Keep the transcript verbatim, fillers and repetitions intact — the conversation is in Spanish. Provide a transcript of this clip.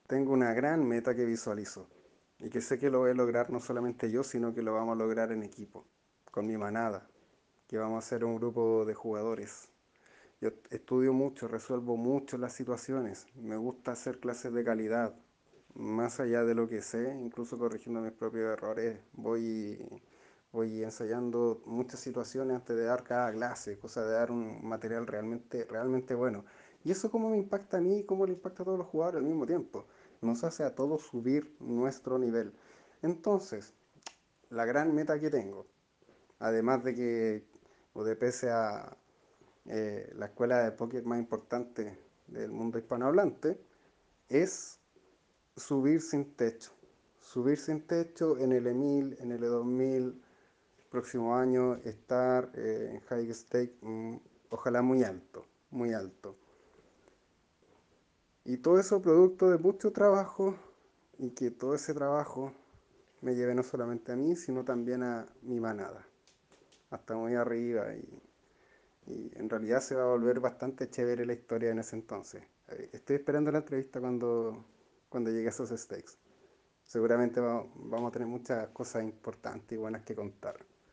tengo una gran meta que visualizo y que sé que lo voy a lograr no solamente yo, sino que lo vamos a lograr en equipo, con mi manada, que vamos a ser un grupo de jugadores. Yo estudio mucho, resuelvo mucho las situaciones, me gusta hacer clases de calidad, más allá de lo que sé, incluso corrigiendo mis propios errores, voy, voy ensayando muchas situaciones antes de dar cada clase, cosa de dar un material realmente, realmente bueno. Y eso cómo me impacta a mí y cómo le impacta a todos los jugadores al mismo tiempo. Nos hace a todos subir nuestro nivel. Entonces, la gran meta que tengo, además de que o de pese a eh, la escuela de póker más importante del mundo hispanohablante, es subir sin techo. Subir sin techo en el E mil, en el E dos mil, próximo año estar eh, en high stake, mm, ojalá muy alto, muy alto. Y todo eso producto de mucho trabajo y que todo ese trabajo me lleve no solamente a mí, sino también a mi manada, hasta muy arriba y, y en realidad se va a volver bastante chévere la historia en ese entonces. Eh, Estoy esperando la entrevista cuando, cuando llegue a esos stakes. Seguramente va- vamos a tener muchas cosas importantes y buenas que contar.